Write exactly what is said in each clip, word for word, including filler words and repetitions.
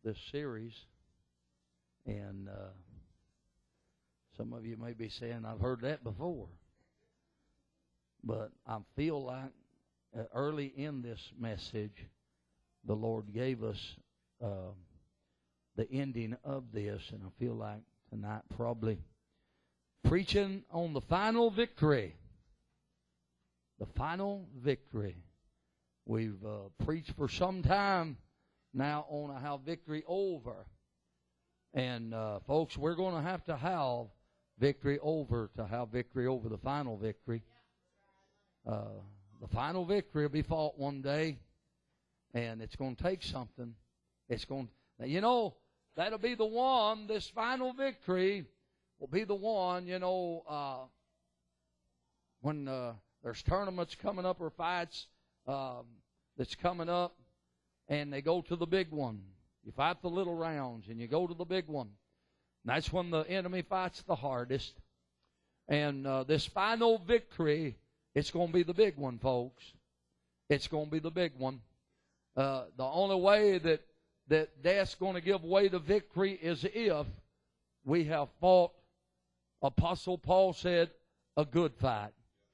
this series. And uh, some of you may be saying, I've heard that before. But I feel like uh, early in this message, the Lord gave us uh, the ending of this. And I feel like tonight probably preaching on the final victory. The final victory. We've uh, preached for some time now on how victory over. And uh, folks, we're going to have to have victory over to have victory over the final victory. Uh, the final victory will be fought one day, and it's going to take something. It's going to, you know, that'll be the one, this final victory will be the one, you know, uh, when uh, there's tournaments coming up or fights um, that's coming up, and they go to the big one. You fight the little rounds, and you go to the big one. And that's when the enemy fights the hardest. And uh, this final victory, it's going to be the big one, folks. It's going to be the big one. Uh, the only way that, that death's going to give way to victory is if we have fought, Apostle Paul said, a good fight.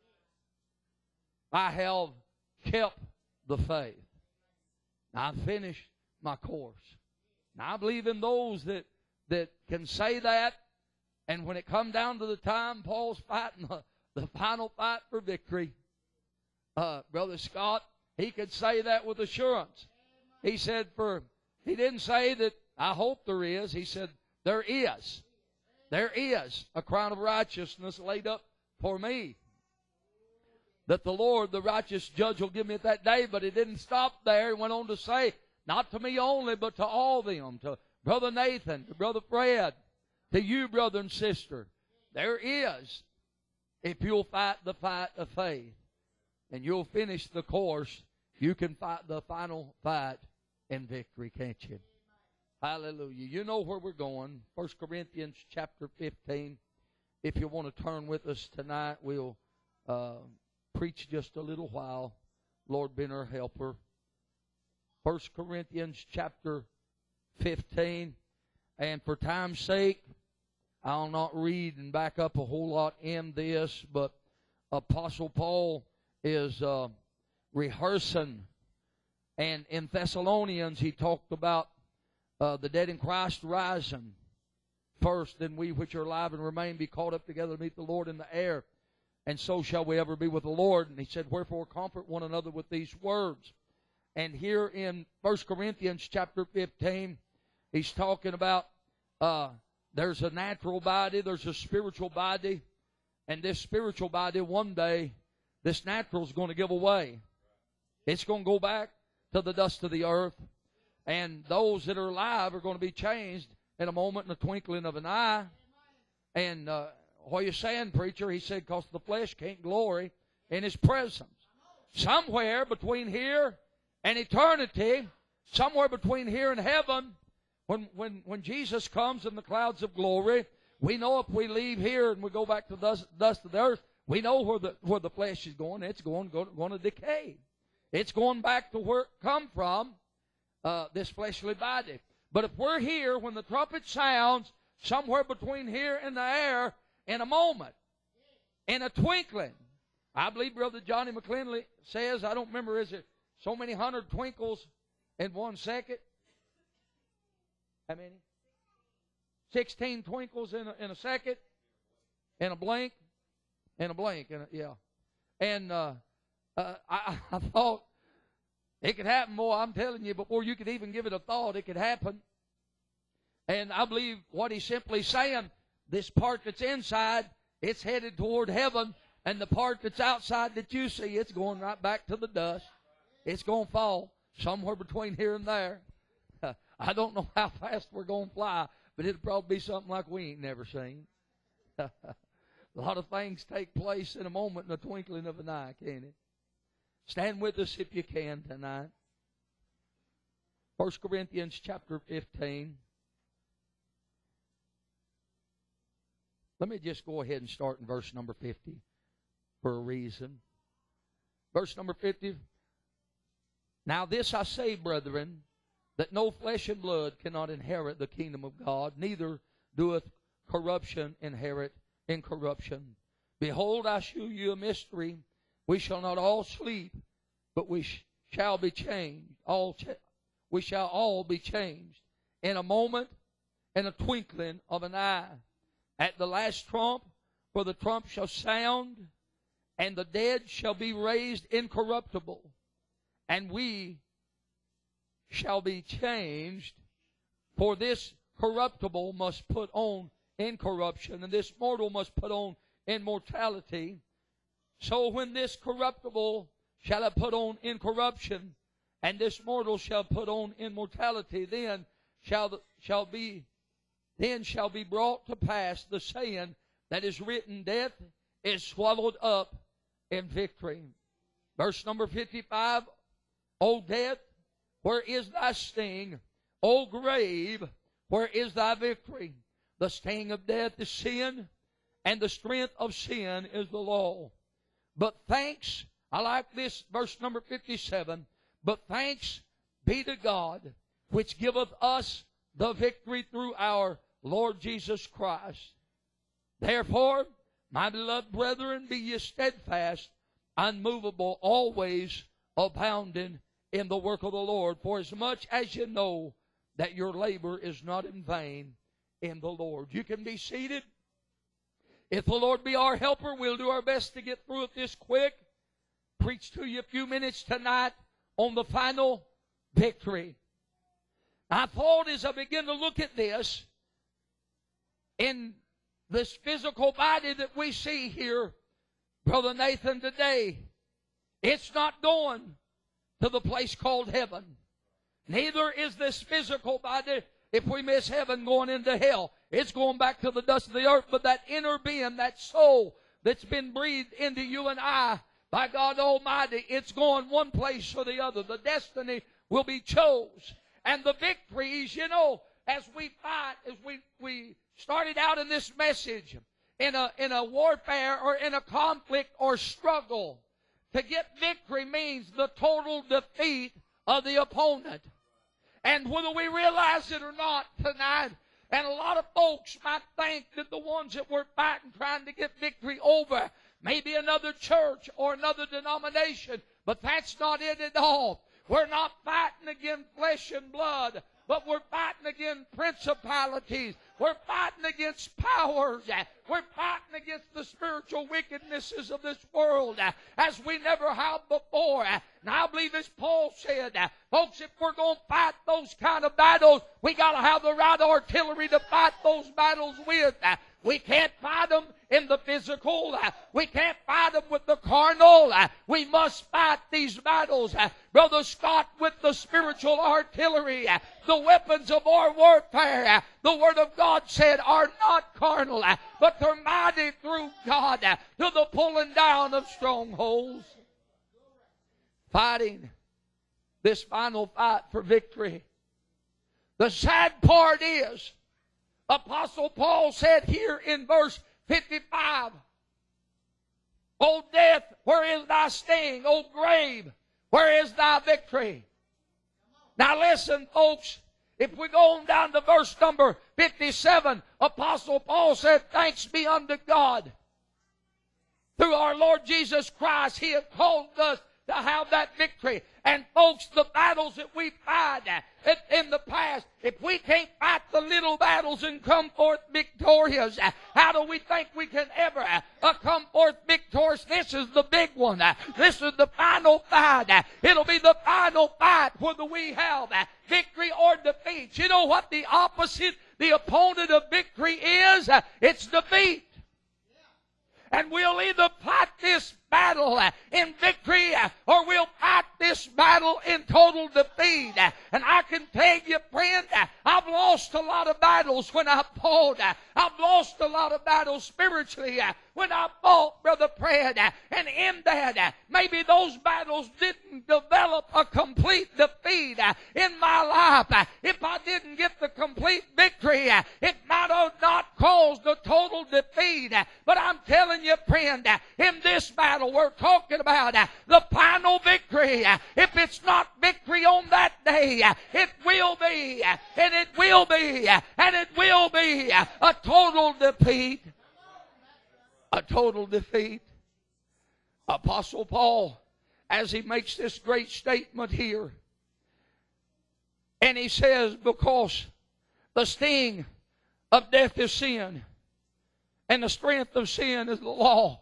I have kept the faith. I've finished my course. Now, I believe in those that, that can say that, and when it come down to the time Paul's fighting the, the final fight for victory, uh, Brother Scott, he could say that with assurance. He said, for he didn't say that I hope there is. He said, there is. There is a crown of righteousness laid up for me, that the Lord, the righteous judge, will give me at that day. But he didn't stop there. He went on to say, not to me only, but to all them, to Brother Nathan, to Brother Fred, to you, brother and sister. There is, if you'll fight the fight of faith, and you'll finish the course, you can fight the final fight in victory, can't you? Hallelujah. You know where we're going. First Corinthians chapter fifteen. If you want to turn with us tonight, we'll uh, preach just a little while. Lord, been our helper. First Corinthians chapter fifteen. And for time's sake, I'll not read and back up a whole lot in this, but Apostle Paul is uh, rehearsing. And in Thessalonians, he talked about uh, the dead in Christ rising first, then we which are alive and remain be caught up together to meet the Lord in the air. And so shall we ever be with the Lord. And he said, wherefore comfort one another with these words. And here in First Corinthians chapter fifteen, he's talking about uh, there's a natural body, there's a spiritual body. And this spiritual body, one day, this natural is going to give away. It's going to go back to the dust of the earth. And those that are alive are going to be changed in a moment, in a twinkling of an eye. And uh, what are you saying, preacher? He said, because the flesh can't glory in His presence. Somewhere between here and eternity, somewhere between here and heaven, when, when, when Jesus comes in the clouds of glory, we know if we leave here and we go back to the dust, dust of the earth, we know where the, where the flesh is going. It's going, going, going to decay. It's going back to where it come from, uh, this fleshly body. But if we're here when the trumpet sounds, somewhere between here and the air, in a moment, in a twinkling, I believe Brother Johnny McClendley says, I don't remember, is it so many hundred twinkles in one second? How many? Sixteen twinkles in a, in a second, in a blink, in a blink, in a, yeah. And uh, uh, I, I thought it could happen, boy. I'm telling you, before you could even give it a thought, it could happen. And I believe what he's simply saying, this part that's inside, it's headed toward heaven, and the part that's outside that you see, it's going right back to the dust. It's going to fall somewhere between here and there. I don't know how fast we're going to fly, but it'll probably be something like we ain't never seen. A lot of things take place in a moment, in the twinkling of an eye, can't it? Stand with us if you can tonight. First Corinthians chapter fifteen. Let me just go ahead and start in verse number fifty for a reason. Verse number fifty. Now this I say, brethren, that no flesh and blood cannot inherit the kingdom of God, neither doeth corruption inherit incorruption. Behold, I shew you a mystery. We shall not all sleep, but we sh- shall be changed. All ch- we shall all be changed in a moment, in a twinkling of an eye. At the last trump, for the trump shall sound, and the dead shall be raised incorruptible, and we shall be changed. For this corruptible must put on incorruption, and this mortal must put on immortality. So when this corruptible shall have put on incorruption, and this mortal shall put on immortality, then shall the, shall be then shall be brought to pass the saying that is written, death is swallowed up in victory. Verse number fifty-five, O death, where is thy sting? O grave, where is thy victory? The sting of death is sin, and the strength of sin is the law. But thanks, I like this, verse number fifty-seven, but thanks be to God, which giveth us the victory through our Lord Jesus Christ. Therefore, my beloved brethren, be ye steadfast, unmovable, always abounding in the work of the Lord, for as much as you know that your labor is not in vain in the Lord. You can be seated. If the Lord be our helper, we'll do our best to get through it this quick. Preach to you a few minutes tonight on the final victory. I thought as I began to look at this, in this physical body that we see here, Brother Nathan, today, it's not going to the place called heaven. Neither is this physical body, if we miss heaven, going into hell. It's going back to the dust of the earth. But that inner being, that soul that's been breathed into you and I by God Almighty, it's going one place or the other. The destiny will be chose. And the victories, you know, as we fight, as we, we started out in this message, in a, in a warfare or in a conflict or struggle, to get victory means the total defeat of the opponent. And whether we realize it or not tonight, and a lot of folks might think that the ones that we're fighting, trying to get victory over, maybe another church or another denomination, but that's not it at all. We're not fighting against flesh and blood, but we're fighting against principalities. We're fighting against powers. We're fighting against the spiritual wickednesses of this world as we never have before. And I believe as Paul said, folks, if we're going to fight those kind of battles, we got to have the right artillery to fight those battles with. We can't fight them in the physical. We can't fight them with the carnal. We must fight these battles, Brother Scott, with the spiritual artillery. The weapons of our warfare, the Word of God said, are not carnal, but they're mighty through God to the pulling down of strongholds. Fighting this final fight for victory. The sad part is, Apostle Paul said here in verse fifty-five, O death, where is thy sting? O grave, where is thy victory? Now listen, folks, if we go on down to verse number fifty-seven, Apostle Paul said, thanks be unto God. Through our Lord Jesus Christ, He has called us to have that victory. And folks, the battles that we fight in the past, if we can't fight the little battles and come forth victorious, how do we think we can ever come forth victorious? This is the big one. This is the final fight. It'll be the final fight whether we have victory or defeat. You know what the opposite, the opponent of victory is? It's defeat. And we'll either fight this battle in victory or we'll fight this battle in total defeat. And I can tell you, friend, I've lost a lot of battles when I fought. I've lost a lot of battles spiritually when I fought, Brother Fred. And in that, maybe those battles didn't develop a complete defeat in my life. If I didn't get the complete victory, it might have not caused a total defeat. But I'm telling you, friend, in this battle we're talking about the final victory. If it's not victory on that day, it will be, and it will be, and it will be a total defeat. A total defeat. Apostle Paul, as he makes this great statement here, and he says, because the sting of death is sin, and the strength of sin is the law.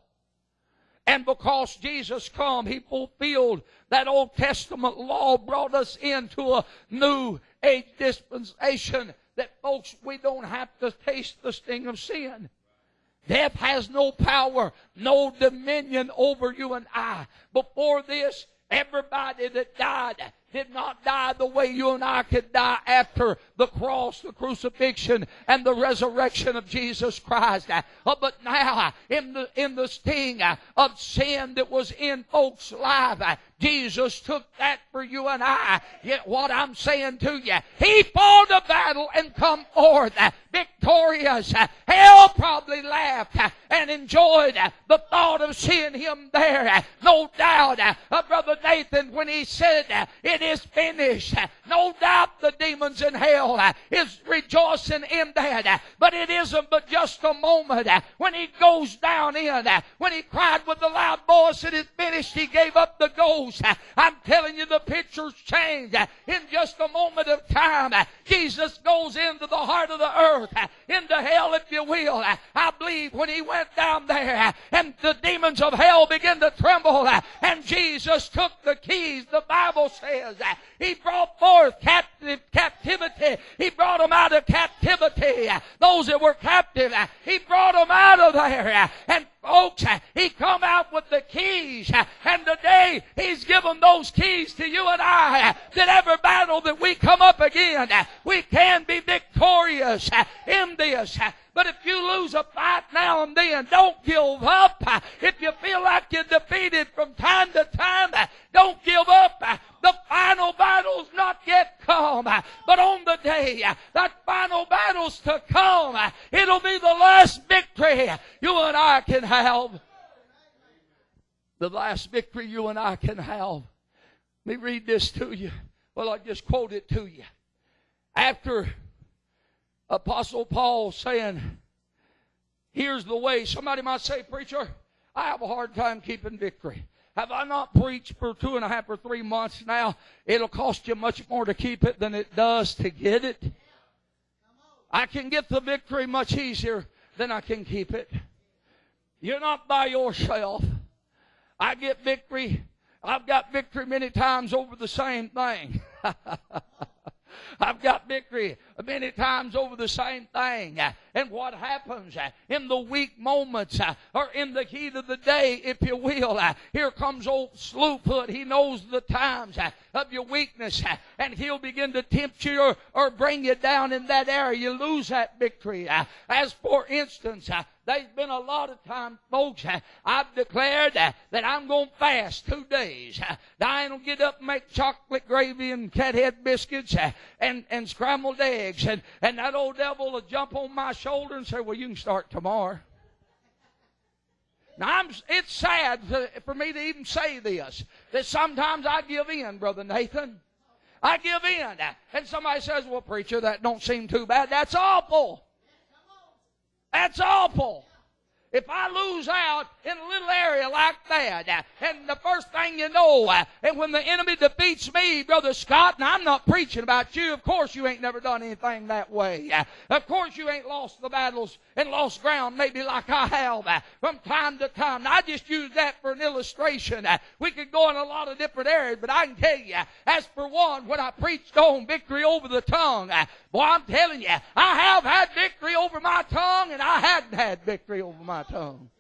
And because Jesus come, He fulfilled that Old Testament law, brought us into a new age dispensation that, folks, we don't have to taste the sting of sin. Death has no power, no dominion over you and I. Before this, everybody that died did not die the way you and I could die after the cross, the crucifixion, and the resurrection of Jesus Christ. Uh, but now, in the, in the sting uh, of sin that was in folks' life, uh, Jesus took that for you and I. Yet what I'm saying to you, He fought a battle and come forth uh, victorious. Uh, hell probably laughed uh, and enjoyed uh, the thought of seeing Him there. Uh, no doubt, uh, uh, Brother Nathan, when he said, uh, it is finished, uh, no doubt the demons in hell uh, is rejoicing in that. Uh, but it isn't but just a moment. Uh, when he goes down in, uh, when he cried with a loud voice, it is finished, he gave up the ghost. I'm telling you, the pictures change in just a moment of time. Jesus goes into the heart of the earth, into hell, if you will. I believe when He went down there and the demons of hell began to tremble, and Jesus took the keys, the Bible says He brought forth captive captivity. He brought them out of captivity. Those that were captive, He brought them out of there. And folks, He come out with the keys, and today He's given those keys to you and I, that every battle that we come up against, we can be victorious in this. But if you lose a fight now and then, don't give up. If you feel like you're defeated from time to time, don't give up. The final battle's not yet come. But on the day that final battle's to come, it'll be the last victory you and I can have. The last victory you and I can have. Let me read this to you. Well, I just quote it to you. After Apostle Paul saying, here's the way. Somebody might say, preacher, I have a hard time keeping victory. Have I not preached for two and a half or three months now? It'll cost you much more to keep it than it does to get it. I can get the victory much easier than I can keep it. You're not by yourself. I get victory. I've got victory many times over the same thing. I've got victory many times over the same thing. And what happens in the weak moments, or in the heat of the day, if you will, here comes old Slewfoot. He knows the times of your weakness, and he'll begin to tempt you or, or bring you down in that area. You lose that victory. As for instance, there's been a lot of times, folks, I've declared that I'm going to fast two days. Diane will get up and make chocolate gravy and cat head biscuits and, and scrambled eggs. And, and that old devil will jump on my shoulder and say, well, you can start tomorrow. Now, I'm, it's sad for me to even say this, that sometimes I give in, Brother Nathan. I give in. And somebody says, well, preacher, that don't seem too bad. That's awful. That's awful. If I lose out in a little area like that, and the first thing you know, and when the enemy defeats me, Brother Scott, and I'm not preaching about you, of course you ain't never done anything that way. Of course you ain't lost the battles and lost ground maybe like I have from time to time. Now, I just use that for an illustration. We could go in a lot of different areas, but I can tell you, as for one, when I preached on victory over the tongue, boy, I'm telling you, I have had victory over my tongue, and I hadn't had victory over my tongue.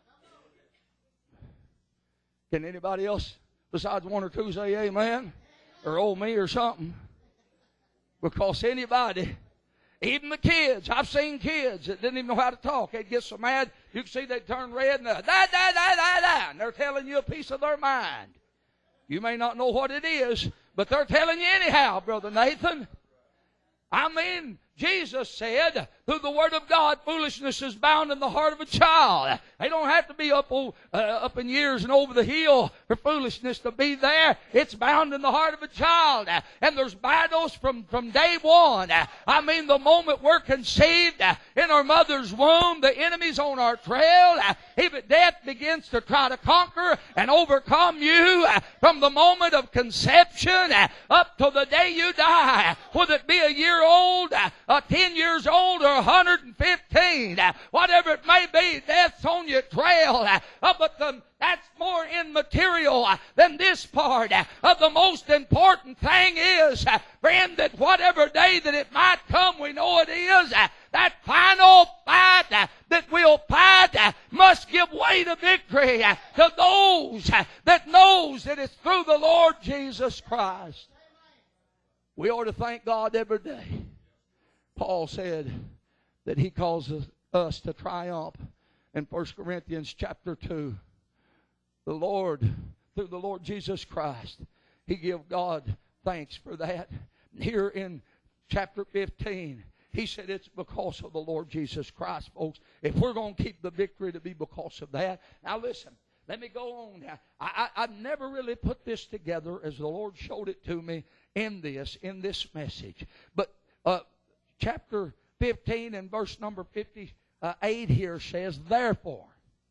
Can anybody else besides one or two say amen? Or oh me or something? Because anybody, even the kids, I've seen kids that didn't even know how to talk. They'd get so mad, you can see they'd turn red and da, da, da, da, da, and they're telling you a piece of their mind. You may not know what it is, but they're telling you anyhow, Brother Nathan. I mean, Jesus said, through the Word of God, foolishness is bound in the heart of a child. They don't have to be up, uh, up in years and over the hill for foolishness to be there. It's bound in the heart of a child. And there's battles from, from day one. I mean, the moment we're conceived in our mother's womb, the enemy's on our trail. Even death begins to try to conquer and overcome you from the moment of conception up to the day you die. Whether it be a year old, uh, ten years old, or one hundred fifteen, uh, whatever it may be, death's on your trail. Uh, uh, but the, that's more immaterial uh, than this part. Uh, uh, the most important thing is, uh, friend, that whatever day that it might come, we know it is, uh, that final fight uh, that we'll fight uh, must give way to victory uh, to those uh, that knows that it's through the Lord Jesus Christ. We ought to thank God every day. Paul said that he causes us to triumph in First Corinthians chapter two. The Lord, through the Lord Jesus Christ, he give God thanks for that. Here in chapter fifteen, he said it's because of the Lord Jesus Christ, folks. If we're going to keep the victory, to be because of that. Now listen, let me go on. Now, I, I, I've never really put this together as the Lord showed it to me in this, in this message. But uh, chapter fifteen and verse number fifty-eight here says, therefore.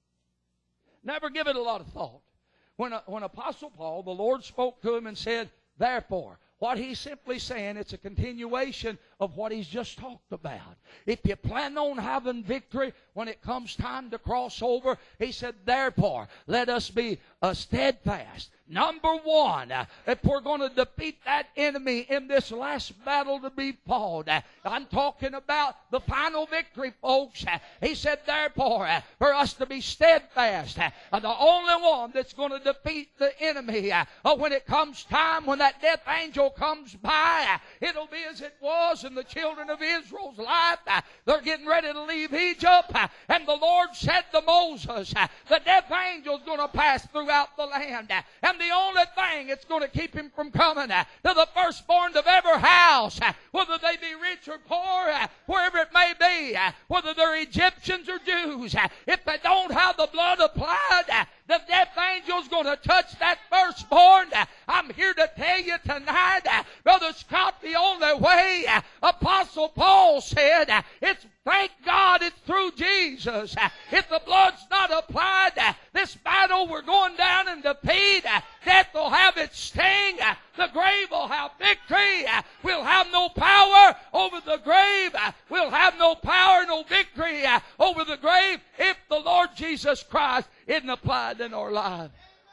Never give it a lot of thought. When, uh, when Apostle Paul, the Lord spoke to him and said, therefore, what he's simply saying, it's a continuation of what he's just talked about. If you plan on having victory when it comes time to cross over, he said, therefore, let us be uh, steadfast. Number one, uh, if we're going to defeat that enemy in this last battle to be fought, uh, I'm talking about the final victory, folks. Uh, he said, therefore, uh, for us to be steadfast, uh, the only one that's going to defeat the enemy uh, uh, when it comes time, when that death angel comes by, uh, it'll be as it was in the children of Israel's life. Uh, they're getting ready to leave Egypt, uh, and the Lord said to Moses, uh, the death angel's going to pass throughout the land, uh, and the only thing that's going to keep him from coming uh, to the firstborn of every house, uh, whether they be rich or poor, uh, wherever it may be, uh, whether they're Egyptians or Jews, uh, if they don't have the blood applied, uh, the death angel's going to touch that firstborn. Uh, I'm here to tell you tonight, uh, Brother Scott, the only way, uh, Apostle Paul said, uh, it's thank God it's through Jesus. Uh, if the blood's not applied, uh, this battle we're going down in defeat. Uh, death will have its sting. Uh, the grave will have victory. Uh, we'll have no power over the grave. Uh, we'll have no power, no victory uh, over the grave if the Lord Jesus Christ isn't applied in our life.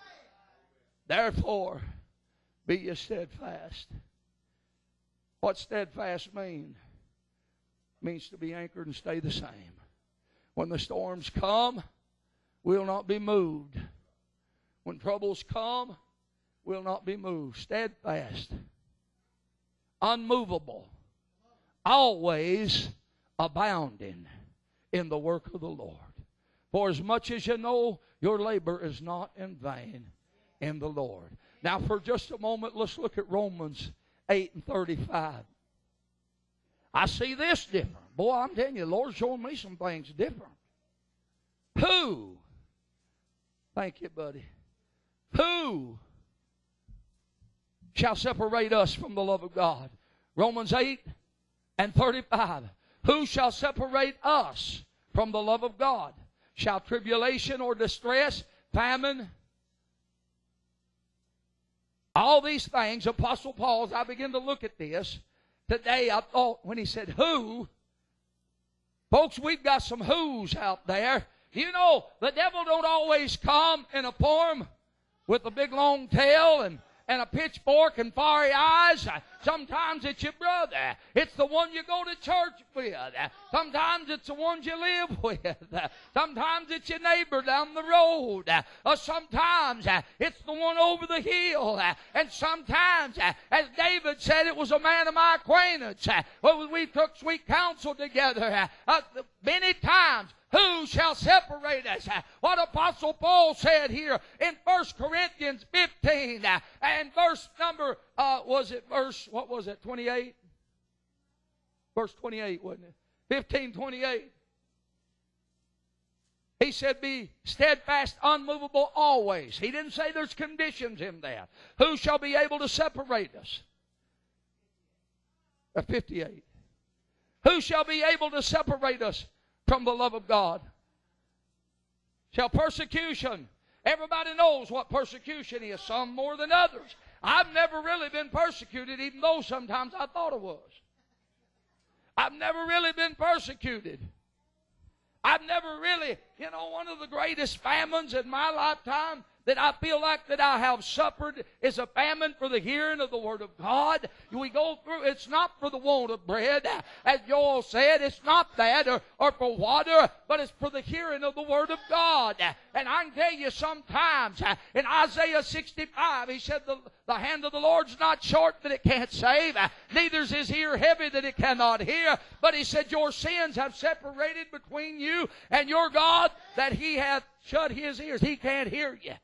Therefore, be ye steadfast. What steadfast mean? Means to be anchored and stay the same. When the storms come, we'll not be moved. When troubles come, we'll not be moved. Steadfast, unmovable, always abounding in the work of the Lord. For as much as you know, your labor is not in vain in the Lord. Now for just a moment, let's look at Romans eight and thirty-five. I see this different. Boy, I'm telling you, the Lord's showing me some things different. Who? Thank you, buddy. Who shall separate us from the love of God? Romans eight and thirty-five. Who shall separate us from the love of God? Shall tribulation or distress, famine, all these things, Apostle Paul, as I begin to look at this, today I thought when he said who, folks, we've got some who's out there. You know, the devil don't always come in a form with a big long tail and, and a pitchfork and fiery eyes. Sometimes it's your brother. It's the one you go to church with. Sometimes it's the ones you live with. Sometimes it's your neighbor down the road. Or sometimes it's the one over the hill. And sometimes, as David said, it was a man of my acquaintance. Well, we took sweet counsel together. Many times, who shall separate us? What Apostle Paul said here in First Corinthians fifteen and verse number, uh, was it verse, what was it, twenty-eight? Verse twenty-eight, wasn't it? fifteen twenty-eight. He said, be steadfast, unmovable always. He didn't say there's conditions in that. Who shall be able to separate us? Uh, fifty-eight. Who shall be able to separate us from the love of God? Shall persecution. Everybody knows what persecution is, some more than others. I've never really been persecuted, even though sometimes I thought I was. I've never really been persecuted. I've never really, you know, one of the greatest famines in my lifetime that I feel like that I have suffered is a famine for the hearing of the Word of God. We go through, it's not for the want of bread, as Joel said, it's not that, or, or for water, but it's for the hearing of the Word of God. And I can tell you sometimes, in Isaiah sixty-five, he said, the, the hand of the Lord's not short that it can't save, neither is his ear heavy that it cannot hear. But he said, your sins have separated between you and your God, that he hath shut his ears. He can't hear you.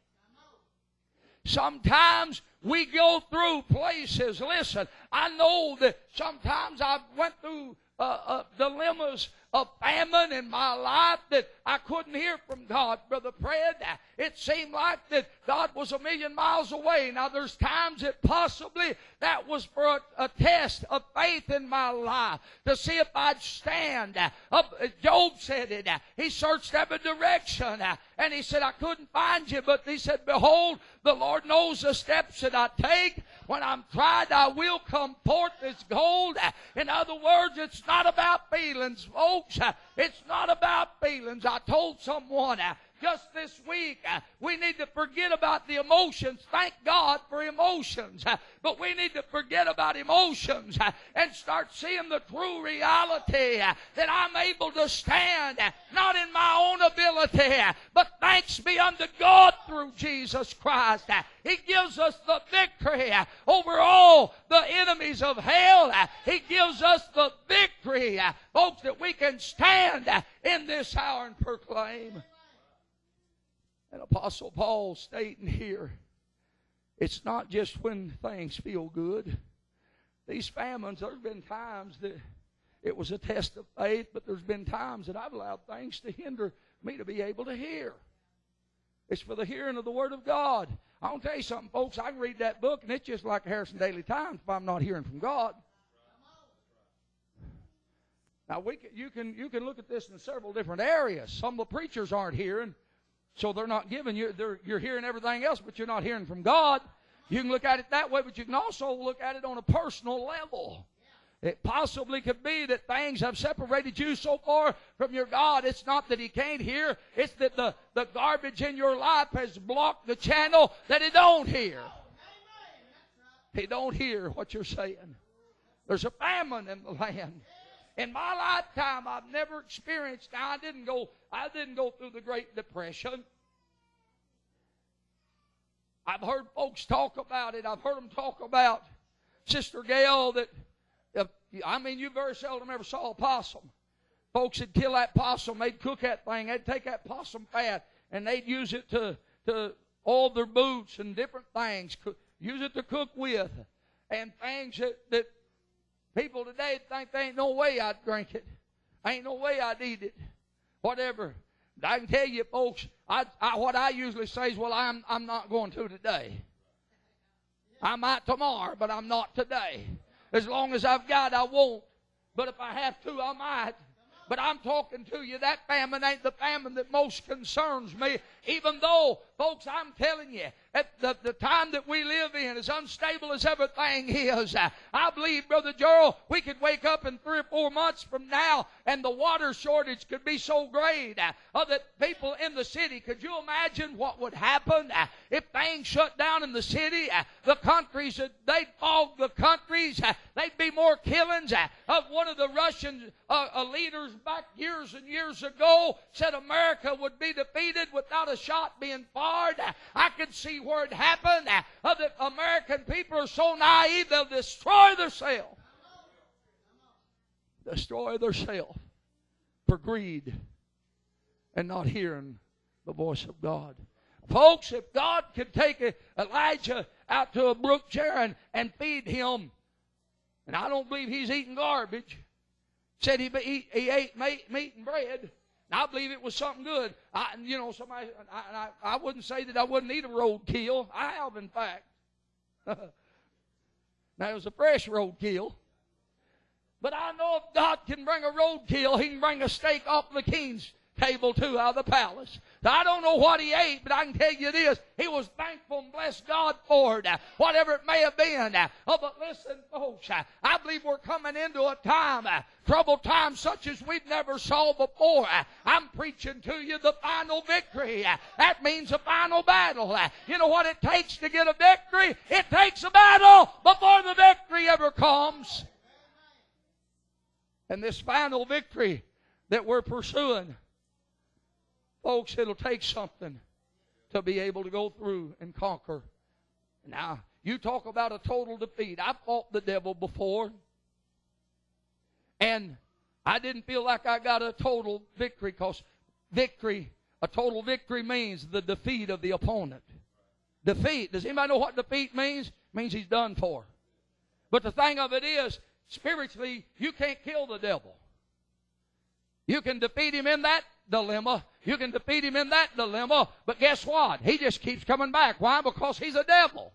Sometimes we go through places. Listen, I know that sometimes I went through uh, uh, dilemmas of famine in my life that I couldn't hear from God, Brother Fred. It seemed like that God was a million miles away. Now, there's times that possibly that was for a, a test of faith in my life to see if I'd stand. Uh, Job said it. He searched every direction, and he said, I couldn't find you. But he said, behold, the Lord knows the steps that I take. When I'm tried, I will come forth as gold. In other words, it's not about feelings, folks. It's not about feelings. I told someone uh, just this week, uh, we need to forget about the emotions. Thank God for emotions. Uh, but we need to forget about emotions uh, and start seeing the true reality uh, that I'm able to stand, uh, not in my own ability, uh, but thanks be unto God through Jesus Christ. Uh, he gives us the victory uh, over all the enemies of hell. Uh, he gives us the victory, uh, folks, that we can stand uh, in this hour and proclaim. And Apostle Paul stating here, it's not just when things feel good. These famines, there's been times that it was a test of faith, but there's been times that I've allowed things to hinder me to be able to hear. It's for the hearing of the Word of God. I want to tell you something, folks. I can read that book, and it's just like Harrison Daily Times if I'm not hearing from God. Now, we can, you, can, you can look at this in several different areas. Some of the preachers aren't hearing. So they're not giving you, they're, you're hearing everything else, but you're not hearing from God. You can look at it that way, but you can also look at it on a personal level. It possibly could be that things have separated you so far from your God. It's not that He can't hear. It's that the, the garbage in your life has blocked the channel that He don't hear. He don't hear what you're saying. There's a famine in the land. In my lifetime, I've never experienced. Now, I didn't go. I didn't go through the Great Depression. I've heard folks talk about it. I've heard them talk about Sister Gail. That if, I mean, you very seldom ever saw a possum. Folks would kill that possum. They'd cook that thing. They'd take that possum fat and they'd use it to to oil their boots and different things. Use it to cook with, and things that that. People today think there ain't no way I'd drink it. Ain't no way I'd eat it. Whatever. I can tell you, folks, I, I, what I usually say is, well, I'm, I'm not going to today. I might tomorrow, but I'm not today. As long as I've got, I won't. But if I have to, I might. But I'm talking to you, that famine ain't the famine that most concerns me. Even though, folks, I'm telling you, at the, the time that we live in, as unstable as everything is, I, I believe, Brother Gerald, we could wake up in three or four months from now and the water shortage could be so great uh, that people in the city, could you imagine what would happen uh, if things shut down in the city? Uh, the countries, uh, they'd fog the countries. Uh, they'd be more killings. Uh, of one of the Russian uh, uh, leaders back years and years ago said America would be defeated without a shot being fired. Uh, I could see where it happened. Uh, the American people are so naive they'll destroy themselves. Destroy themselves for greed and not hearing the voice of God. Folks, if God could take Elijah out to a brook Jaron and feed him, and I don't believe he's eating garbage, said he, he, he ate meat, meat and bread. And I believe it was something good. I, you know, somebody, I, I, I wouldn't say that I wouldn't eat a roadkill. I have, in fact. Now, it was a fresh roadkill. But I know if God can bring a roadkill, He can bring a steak off the king's table too, out of the palace. So I don't know what he ate, but I can tell you this. He was thankful and blessed God for it, whatever it may have been. Oh, but listen, folks, I believe we're coming into a time, troubled time such as we've never saw before. I'm preaching to you the final victory. That means a final battle. You know what it takes to get a victory? It takes a battle before the victory ever comes. And this final victory that we're pursuing, folks, it'll take something to be able to go through and conquer. Now, you talk about a total defeat. I've fought the devil before, and I didn't feel like I got a total victory, because victory, a total victory means the defeat of the opponent. Defeat. Does anybody know what defeat means? It means he's done for. But the thing of it is, spiritually, you can't kill the devil. You can defeat him in that dilemma. You can defeat him in that dilemma. But guess what? He just keeps coming back. Why? Because he's a devil.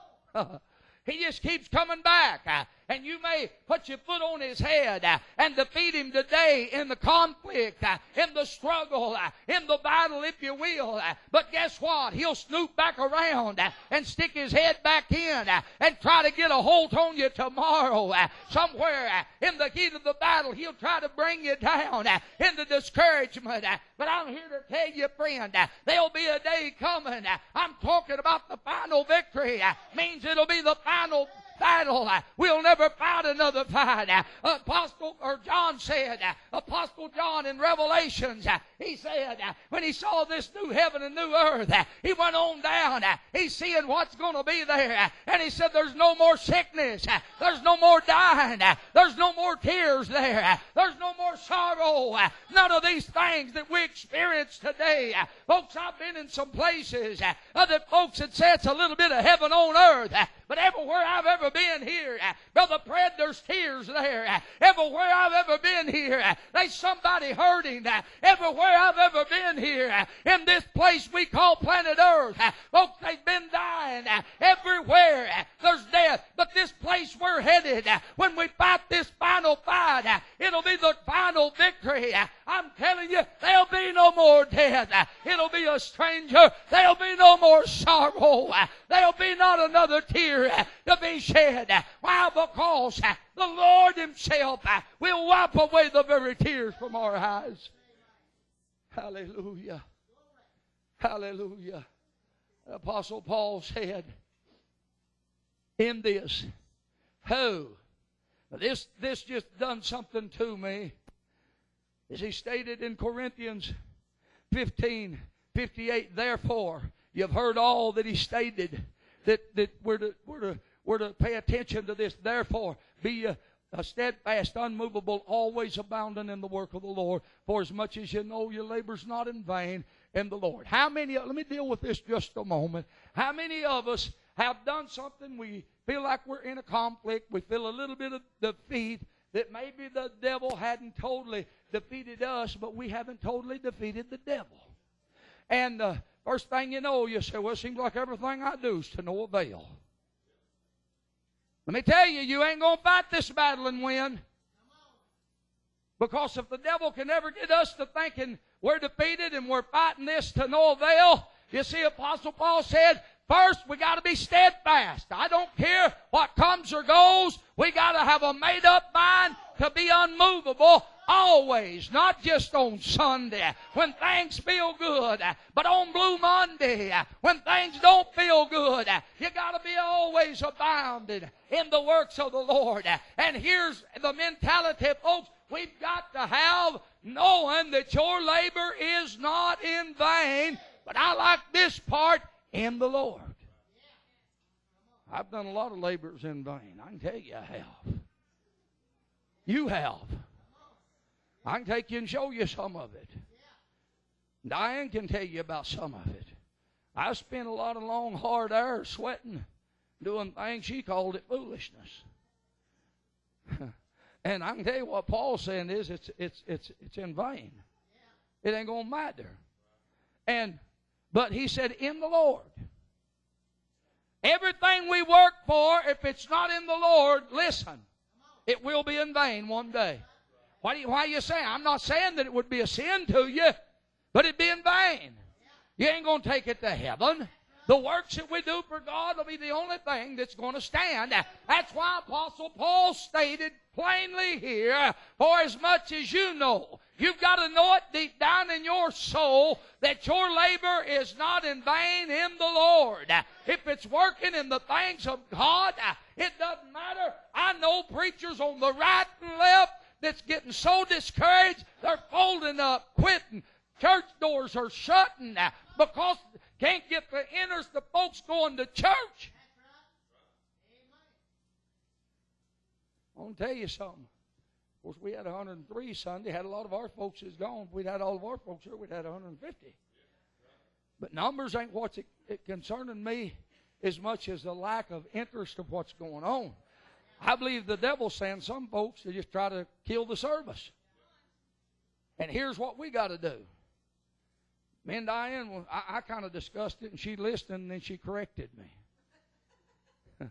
He just keeps coming back. And you may put your foot on his head and defeat him today in the conflict, in the struggle, in the battle, if you will. But guess what? He'll snoop back around and stick his head back in and try to get a hold on you tomorrow. Somewhere in the heat of the battle, he'll try to bring you down into discouragement. But I'm here to tell you, friend, there'll be a day coming. I'm talking about the final victory. Means it'll be the final battle. We'll never fight another fight. Apostle or John said, Apostle John in Revelations, he said, when he saw this new heaven and new earth, he went on down. He's seeing what's going to be there. And he said, there's no more sickness. There's no more dying. There's no more tears there. There's no more sorrow. None of these things that we experience today. Folks, I've been in some places that folks had said it's a little bit of heaven on earth. But everywhere I've ever been here, Brother Fred, there's tears there. Everywhere I've ever been here, there's somebody hurting. Everywhere I've ever been here, in this place we call planet Earth, folks, they've been dying. Everywhere there's death. But this place we're headed, when we fight this final fight, it'll be the final victory. I'm telling you, there'll be no more death. It'll be a stranger. There'll be no more sorrow. There'll be not another tear to be shed. Why? Because the Lord Himself will wipe away the very tears from our eyes. Hallelujah. Hallelujah. Apostle Paul said, in this, who? This, this just done something to me. As he stated in Corinthians fifteen fifty-eight, therefore, you've heard all that he stated, that, that we're, to, we're, to, we're to pay attention to this. Therefore, be a, a steadfast, unmovable, always abounding in the work of the Lord, for as much as you know your labor's not in vain in the Lord. How many, let me deal with this just a moment. How many of us have done something, we feel like we're in a conflict, we feel a little bit of defeat, that maybe the devil hadn't totally defeated us, but we haven't totally defeated the devil. And uh, first thing you know, you say, well, it seems like everything I do is to no avail. Let me tell you, you ain't going to fight this battle and win. Because if the devil can ever get us to thinking we're defeated and we're fighting this to no avail, you see, Apostle Paul said, first, we got to be steadfast. I don't care what comes or goes. We got to have a made-up mind to be unmovable always, not just on Sunday when things feel good, but on Blue Monday when things don't feel good. You got to be always abounding in the works of the Lord. And here's the mentality, folks. We've got to have knowing that your labor is not in vain. But I like this part, in the Lord. I've done a lot of labors in vain. I can tell you I have. You have. I can take you and show you some of it. Diane can tell you about some of it. I spent a lot of long, hard hours sweating, doing things she called it foolishness. And I can tell you what Paul's saying is it's it's it's it's in vain. It ain't gonna matter. And but he said, in the Lord. Everything we work for, if it's not in the Lord, listen, it will be in vain one day. Why, do you, why are you saying? I'm not saying that it would be a sin to you, but it'd be in vain. You ain't going to take it to heaven. The works that we do for God will be the only thing that's going to stand. That's why Apostle Paul stated plainly here, for as much as you know, you've got to know it deep down in your soul that your labor is not in vain in the Lord. If it's working in the things of God, it doesn't matter. I know preachers on the right and left that's getting so discouraged, they're folding up, quitting. Church doors are shutting because can't get the inners, the folks going to church. I want to tell you something. Of course, we had one hundred three Sunday. Had a lot of our folks is gone. If we'd had all of our folks here, we'd had one hundred fifty. But numbers ain't what's it, it concerning me as much as the lack of interest of what's going on. I believe the devil's saying some folks to just try to kill the service. And here's what we got to do. Me and Diane, well, I, I kind of discussed it, and she listened, and then she corrected me.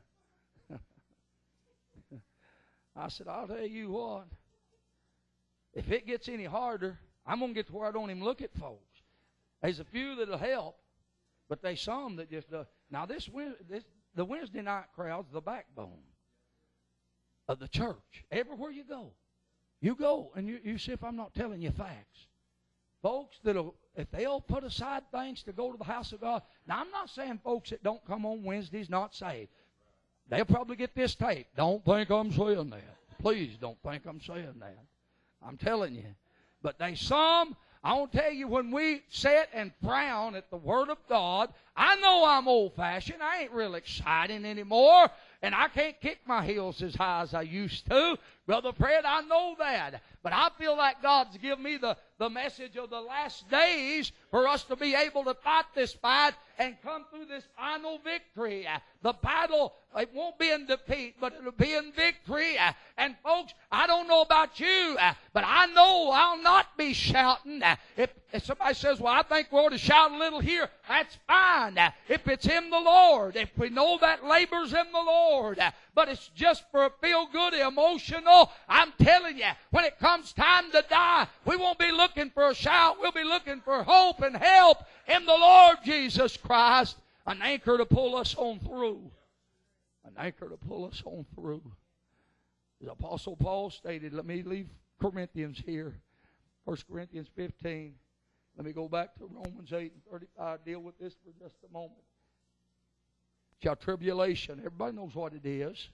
I said, I'll tell you what. If it gets any harder, I'm going to get to where I don't even look at folks. There's a few that'll help, but there's some that just do. Now, this, this the Wednesday night crowd's the backbone of the church. Everywhere you go, you go, and you, you see if I'm not telling you facts. Folks that'll, if they'll put aside things to go to the house of God. Now, I'm not saying folks that don't come on Wednesdays not saved. They'll probably get this tape. Don't think I'm saying that. Please don't think I'm saying that. I'm telling you. But there's some, I want to tell you, when we sit and frown at the Word of God, I know I'm old-fashioned. I ain't real exciting anymore. And I can't kick my heels as high as I used to. Brother Fred, I know that. But I feel like God's given me the, the message of the last days for us to be able to fight this fight and come through this final victory. The battle, it won't be in defeat, but it'll be in victory. And folks, I don't know about you, but I know I'll not be shouting. If, if somebody says, well, I think we ought to shout a little here, that's fine. If it's in the Lord, if we know that labor's in the Lord, but it's just for a feel-good, emotional, I'm telling you, when it comes time to die, we won't be looking for a shout. We'll be looking for hope and help in the Lord Jesus Christ, an anchor to pull us on through. An anchor to pull us on through. As Apostle Paul stated, let me leave Corinthians here. First Corinthians fifteen. Let me go back to Romans eight and thirty-five. Deal with this for just a moment. Shall tribulation. Everybody knows what it is.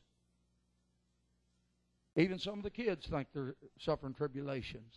Even some of the kids think they're suffering tribulations.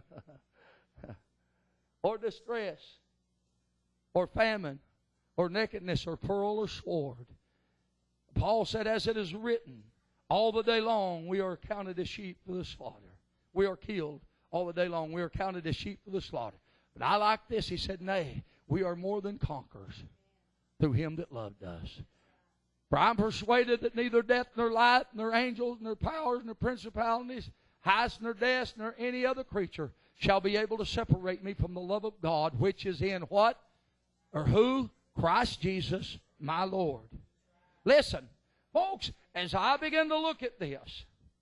Or distress. Or famine. Or nakedness. Or peril or sword. Paul said, as it is written, all the day long we are counted as sheep for the slaughter. We are killed all the day long. We are counted as sheep for the slaughter. But I like this. He said, nay, we are more than conquerors through him that loved us. For I'm persuaded that neither death nor life, nor angels, nor powers, nor principalities, heights nor depths, nor any other creature shall be able to separate me from the love of God, which is in what? Or who? Christ Jesus, my Lord. Listen, folks, as I begin to look at this,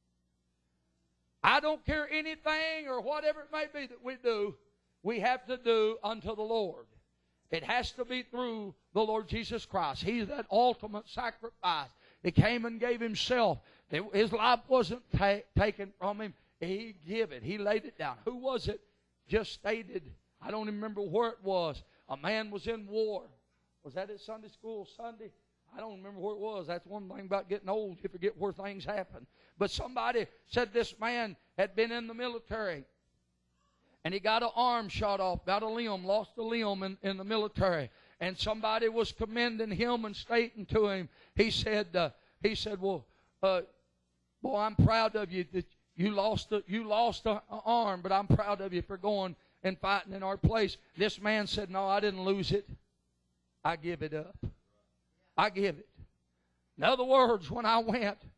I don't care anything or whatever it may be that we do, we have to do unto the Lord. It has to be through the Lord Jesus Christ. He's that ultimate sacrifice. He came and gave himself. His life wasn't ta- taken from him. He gave it. He laid it down. Who was it just stated? I don't even remember where it was. A man was in war. Was that at Sunday school Sunday? I don't remember where it was. That's one thing about getting old. You forget where things happen. But somebody said this man had been in the military. And he got an arm shot off, got a limb, lost a limb in, in the military. And somebody was commending him and stating to him, he said, uh, he said, well, uh, boy, I'm proud of you that you lost a, you lost an arm, but I'm proud of you for going and fighting in our place. This man said, no, I didn't lose it. I give it up. I give it. In other words, when I went,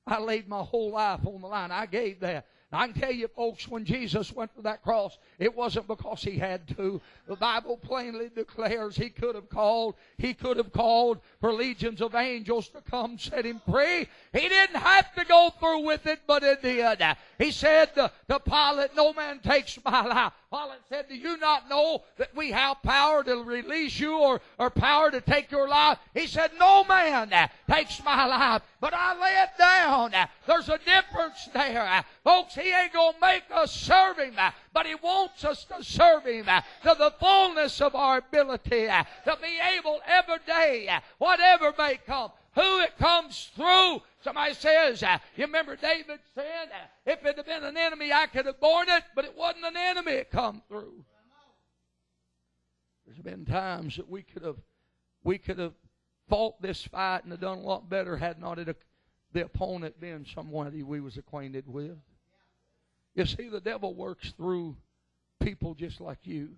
I laid my whole life on the line. I gave that. I can tell you, folks, when Jesus went to that cross, it wasn't because he had to. The Bible plainly declares he could have called. He could have called for legions of angels to come set him free. He didn't have to go through with it, but it did. He said to, to Pilate, no man takes my life. Pilate said, do you not know that we have power to release you or, or power to take your life? He said, no man takes my life, but I lay it down. There's a difference there. Folks, he ain't going to make us serve him, but he wants us to serve him to the fullness of our ability, to be able every day, whatever may come, who it comes through. Somebody says, uh, you remember David said, uh, if it had been an enemy, I could have borne it, but it wasn't an enemy it come through. There's been times that we could have we could have fought this fight and have done a lot better had not it, the opponent been someone that we was acquainted with. You see, the devil works through people just like you.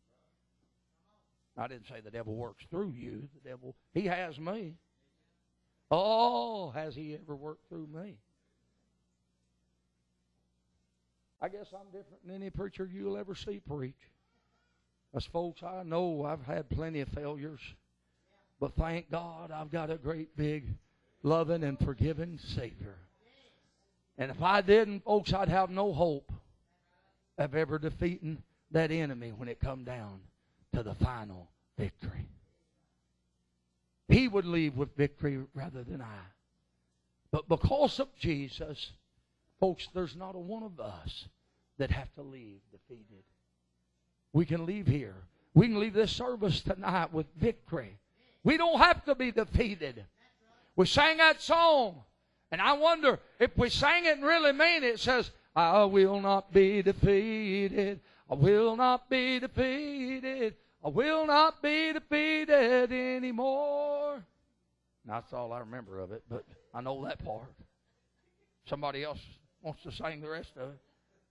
I didn't say the devil works through you. The devil, he has me. Oh, has he ever worked through me? I guess I'm different than any preacher you'll ever see preach. As folks, I know I've had plenty of failures. But thank God I've got a great big loving and forgiving Savior. And if I didn't, folks, I'd have no hope of ever defeating that enemy when it come down to the final victory. He would leave with victory rather than I. But because of Jesus, folks, there's not a one of us that have to leave defeated. We can leave here. We can leave this service tonight with victory. We don't have to be defeated. We sang that song, and I wonder if we sang it and really mean it. It says, I will not be defeated. I will not be defeated. I will not be defeated anymore. That's all I remember of it, but I know that part. Somebody else wants to sing the rest of it.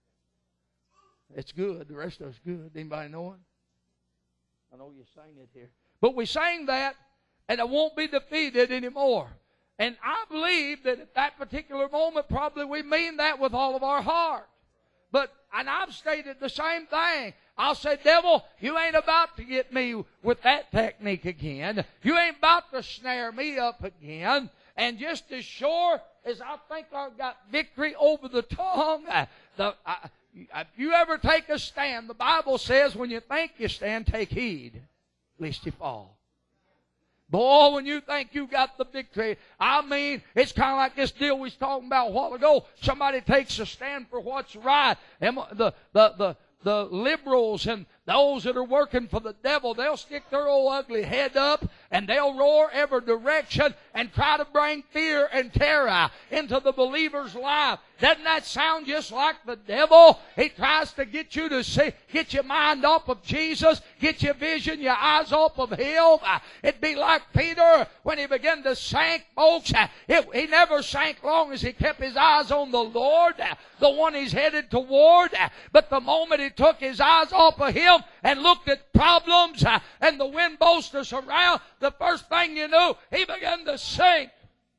It's good. The rest of it's good. Anybody know it? I know you sang it here. But we sang that, and I won't be defeated anymore. And I believe that at that particular moment, probably we mean that with all of our heart. But, and I've stated the same thing. I'll say, devil, you ain't about to get me with that technique again. You ain't about to snare me up again. And just as sure as I think I've got victory over the tongue, uh, the, uh, if you ever take a stand, the Bible says when you think you stand, take heed, lest you fall. Boy, when you think you got the victory, I mean, it's kind of like this deal we was talking about a while ago. Somebody takes a stand for what's right. And the, the, the, the liberals and those that are working for the devil, they'll stick their old ugly head up and they'll roar every direction and try to bring fear and terror into the believer's life. Doesn't that sound just like the devil? He tries to get you to see, get your mind off of Jesus, get your vision, your eyes off of Him. It'd be like Peter when he began to sink, folks. It, he never sank long as he kept his eyes on the Lord, the one he's headed toward. But the moment he took his eyes off of Him and looked at problems and the wind boasters around, the first thing you knew, he began to sink.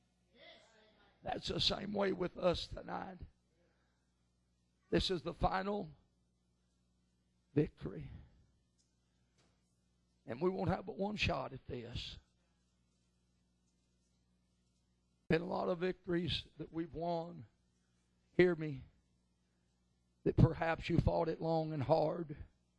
That's the same way with us tonight. This is the final victory. And we won't have but one shot at this. Been a lot of victories that we've won. Hear me. That perhaps you fought it long and hard.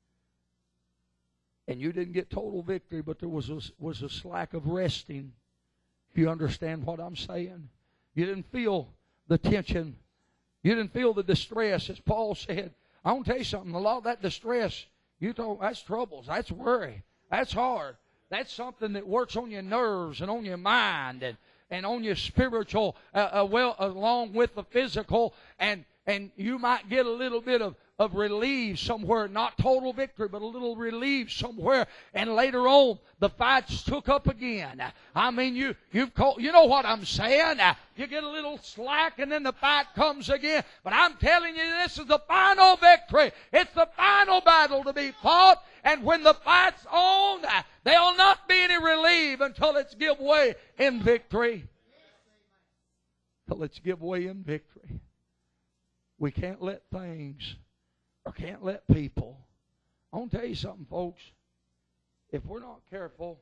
And you didn't get total victory, but there was a, was a slack of resting. If you understand what I'm saying. You didn't feel the tension. You didn't feel the distress, as Paul said. I want to tell you something. A lot of that distress, you thought, that's troubles. That's worry. That's hard. That's something that works on your nerves and on your mind and, and on your spiritual, uh, uh, well, along with the physical. And, and you might get a little bit of, of relief somewhere. Not total victory, but a little relief somewhere. And later on, the fights took up again. I mean, you, you've called, you know what I'm saying? You get a little slack and then the fight comes again. But I'm telling you, this is the final victory. It's the final battle to be fought. And when the fight's on, there'll not be any relief until it's give way in victory. till it's give way in victory. We can't let things or can't let people. I want to tell you something, folks. If we're not careful,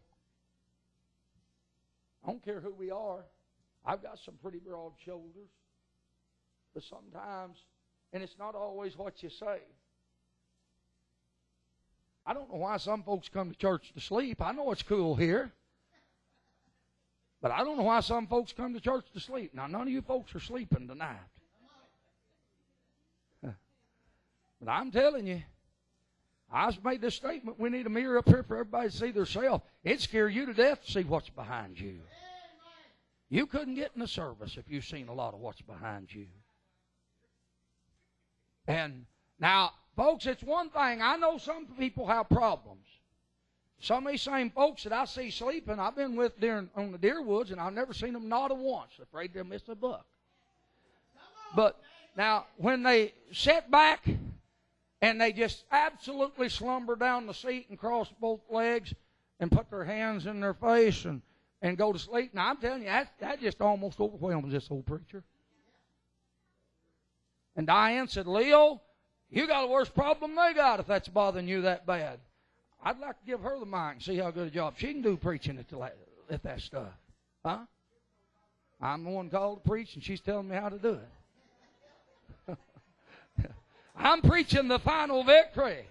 I don't care who we are. I've got some pretty broad shoulders. But sometimes, and it's not always what you say. I don't know why some folks come to church to sleep. I know it's cool here. But I don't know why some folks come to church to sleep. Now, none of you folks are sleeping tonight. But I'm telling you, I made this statement, we need a mirror up here for everybody to see themselves. It'd scare you to death to see what's behind you. You couldn't get in the service if you've seen a lot of what's behind you. And now, folks, it's one thing. I know some people have problems. Some of these same folks that I see sleeping, I've been with during, on the deer woods, and I've never seen them nod a once, afraid they'll miss a buck. But now, when they sit back and they just absolutely slumber down the seat and cross both legs and put their hands in their face and, and go to sleep, now I'm telling you, that, that just almost overwhelms this old preacher. And Diane said, Leo, you got a worse problem than they got if that's bothering you that bad. I'd like to give her the mic and see how good a job she can do preaching at, the, at that stuff. Huh? I'm the one called to preach, and she's telling me how to do it. I'm preaching the final victory.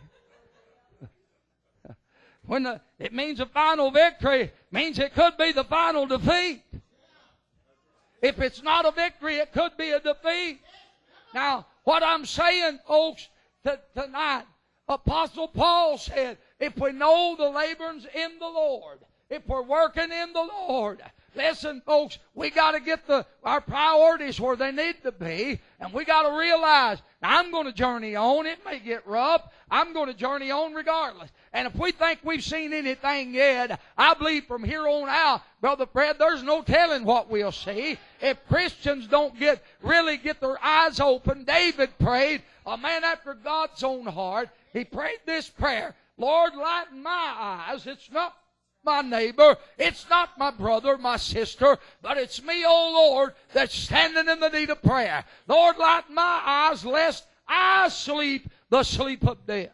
When the, it means a final victory, means it could be the final defeat. If it's not a victory, it could be a defeat. Now, what I'm saying, folks, t- tonight, Apostle Paul said, if we know the laborings in the Lord, if we're working in the Lord, listen, folks, we got to get the our priorities where they need to be, and we got to realize, now I'm going to journey on. It may get rough. I'm going to journey on regardless. And if we think we've seen anything yet, I believe from here on out, Brother Fred, there's no telling what we'll see. If Christians don't get really get their eyes open, David prayed, a man after God's own heart, he prayed this prayer, Lord, lighten my eyes. It's not my neighbor, it's not my brother, my sister, but it's me, oh Lord, that's standing in the need of prayer. Lord, lighten my eyes, lest I sleep the sleep of death.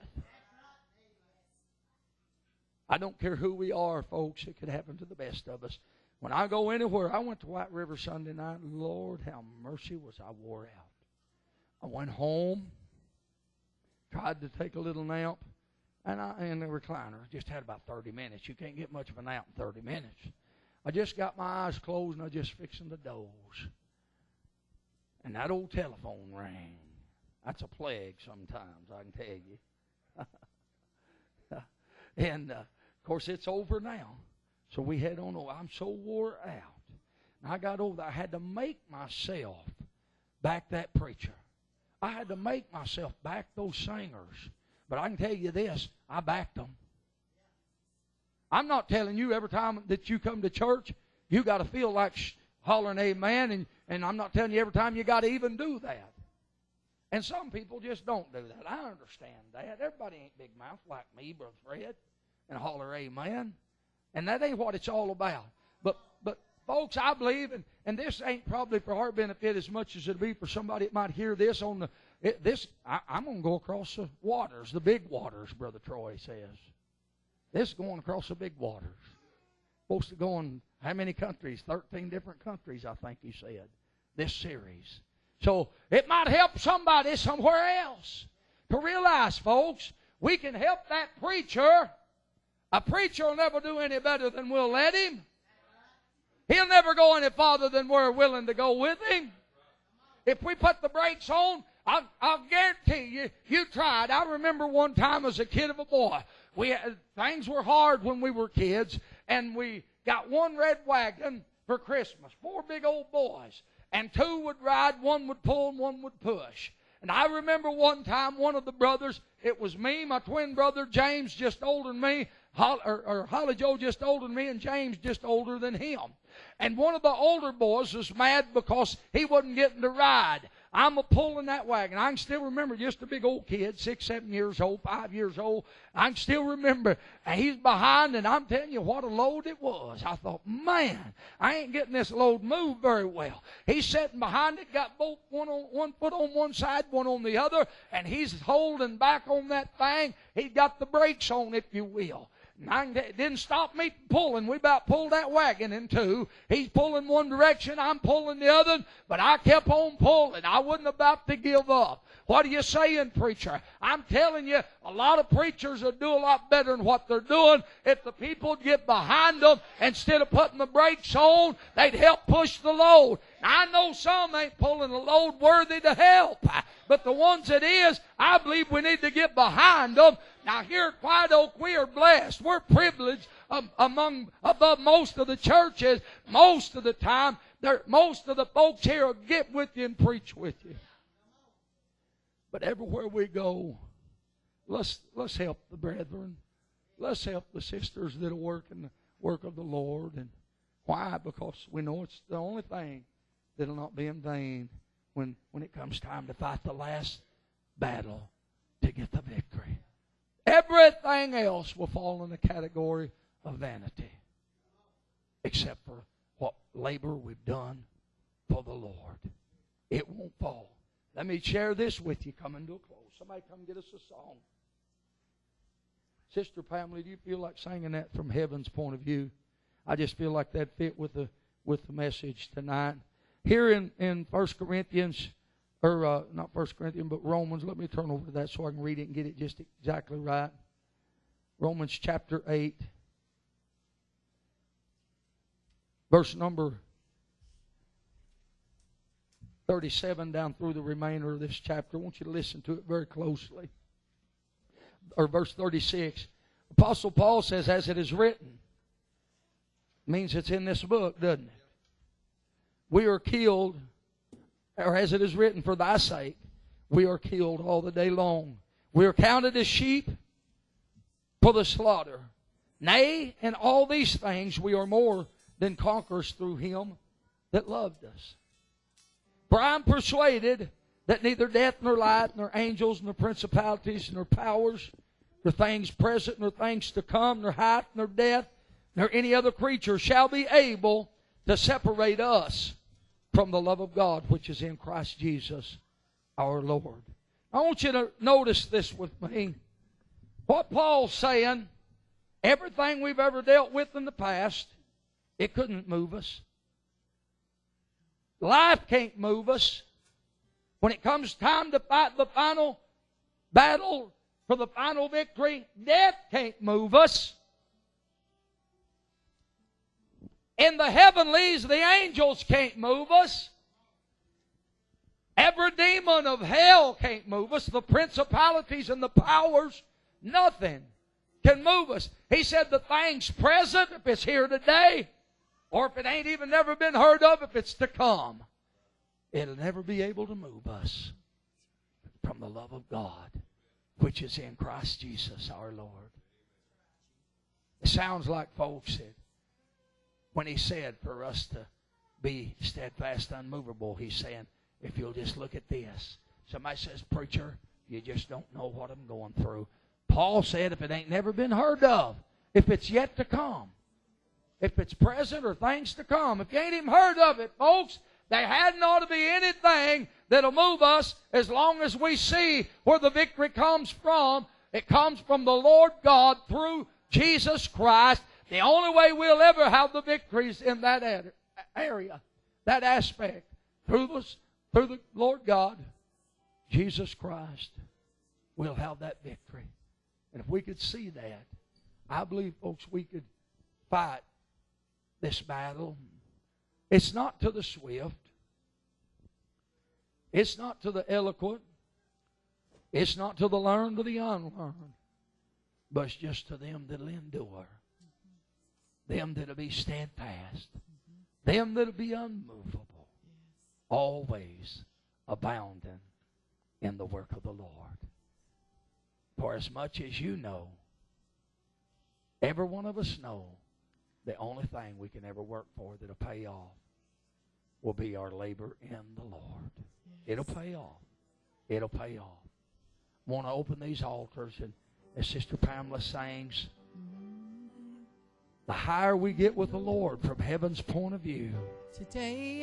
I don't care who we are, folks. It could happen to the best of us. When I go anywhere, I went to White River Sunday night. Lord, how mercy was I wore out. I went home, tried to take a little nap, and I in the recliner. Just had about thirty minutes. You can't get much of a nap in thirty minutes. I just got my eyes closed, and I was just fixing to doze. And that old telephone rang. That's a plague sometimes, I can tell you. And, uh, of course, it's over now. So we head on over. I'm so wore out. And I got over there. I had to make myself back that preacher. I had to make myself back those singers. But I can tell you this, I backed them. I'm not telling you every time that you come to church, you got to feel like sh- hollering amen, and, and I'm not telling you every time you got to even do that. And some people just don't do that. I understand that. Everybody ain't big mouth like me, Brother Fred, and holler amen. And that ain't what it's all about. But, but folks, I believe, and, and this ain't probably for our benefit as much as it'll be for somebody that might hear this on the, it, this, I, I'm going to go across the waters, the big waters, Brother Troy says. This is going across the big waters. Supposed to go in how many countries? thirteen different countries, I think he said, this series. So it might help somebody somewhere else to realize, folks, we can help that preacher. A preacher will never do any better than we'll let him. He'll never go any farther than we're willing to go with him. If we put the brakes on, I'll, I'll guarantee you, you tried. I remember one time as a kid of a boy, we had, things were hard when we were kids, and we got one red wagon for Christmas, four big old boys. And two would ride, one would pull, and one would push. And I remember one time, one of the brothers, it was me, my twin brother, James, just older than me, Holly, or, or Holly Joe just older than me, and James just older than him. And one of the older boys was mad because he wasn't getting to ride. I'm a pulling that wagon. I can still remember just a big old kid, six, seven years old, five years old. I can still remember. And he's behind, and I'm telling you what a load it was. I thought, man, I ain't getting this load moved very well. He's sitting behind it, got both one on one foot on one side, one on the other, and he's holding back on that thing. He got the brakes on, if you will. I didn't stop me from pulling. We about pulled that wagon in two. He's pulling one direction, I'm pulling the other, but I kept on pulling. I wasn't about to give up. What are you saying, preacher? I'm telling you, a lot of preachers will do a lot better than what they're doing if the people get behind them. Instead of putting the brakes on, they'd help push the load. Now, I know some ain't pulling a load worthy to help, but the ones that is, I believe we need to get behind them. Now, here at White Oak, we are blessed. We're privileged um, among above most of the churches. Most of the time, most of the folks here will get with you and preach with you. But everywhere we go, let's let's help the brethren. Let's help the sisters that are working the work of the Lord. And why? Because we know it's the only thing that'll not be in vain when, when it comes time to fight the last battle to get the victory. Everything else will fall in the category of vanity, except for what labor we've done for the Lord. It won't fall. Let me share this with you coming to a close. Somebody come get us a song. Sister Pamela, do you feel like singing that from heaven's point of view? I just feel like that fit with the with the message tonight. Here in, in First Corinthians, or uh, not First Corinthians, but Romans. Let me turn over to that so I can read it and get it just exactly right. Romans chapter eight, verse number thirty-seven down through the remainder of this chapter. I want you to listen to it very closely. Or verse thirty-six. Apostle Paul says, as it is written. Means it's in this book, doesn't it? We are killed, or as it is written, for thy sake, we are killed all the day long. We are counted as sheep for the slaughter. Nay, in all these things we are more than conquerors through him that loved us. For I am persuaded that neither death nor life, nor angels, nor principalities, nor powers, nor things present, nor things to come, nor height, nor depth, nor any other creature shall be able to separate us from the love of God which is in Christ Jesus our Lord. I want you to notice this with me. What Paul's saying, everything we've ever dealt with in the past, it couldn't move us. Life can't move us. When it comes time to fight the final battle for the final victory, death can't move us. In the heavenlies, the angels can't move us. Every demon of hell can't move us. The principalities and the powers, nothing can move us. He said the things present, if it's here today, or if it ain't even never been heard of, if it's to come, it'll never be able to move us from the love of God, which is in Christ Jesus our Lord. It sounds like folks said, when he said for us to be steadfast, unmovable, he's saying, if you'll just look at this. Somebody says, preacher, you just don't know what I'm going through. Paul said, if it ain't never been heard of, if it's yet to come, if it's present or things to come, if you ain't even heard of it, folks, there hadn't ought to be anything that'll move us as long as we see where the victory comes from. It comes from the Lord God through Jesus Christ. The only way we'll ever have the victories in that area, that aspect, through the, through the Lord God, Jesus Christ, we'll have that victory. And if we could see that, I believe, folks, we could fight this battle. It's not to the swift. It's not to the eloquent. It's not to the learned or the unlearned. But it's just to them that'll endure. Them that'll be steadfast. Them that'll be unmovable. Always abounding in the work of the Lord. For as much as you know, every one of us know, the only thing we can ever work for that'll pay off will be our labor in the Lord. It'll pay off. It'll pay off. I want to open these altars, and as Sister Pamela sings, the higher we get with the Lord from heaven's point of view, today